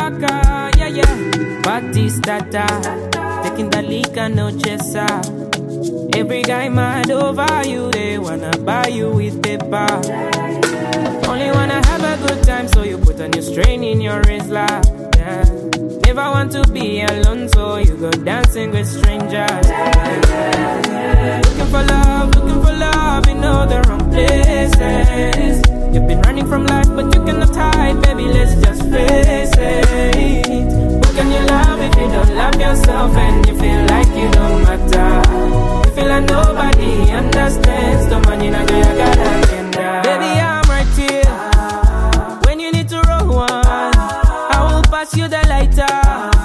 Waka, yeah, yeah. Party starter, taking the liquor, no chaser. Every guy mad over you, they wanna buy you with paper. Only wanna have a good time, so you put a new strain in your Rizla. Yeah. Never want to be alone, so you go dancing with strangers. Yeah. Looking for love in all the wrong places. You've been running from life, but you cannot hide, baby, let's just face it. What can you love if you don't love yourself and you feel like you don't matter? You feel like nobody understands the money now you gotta get down. Baby, I'm right here when you need to roll one. I will pass you the lighter.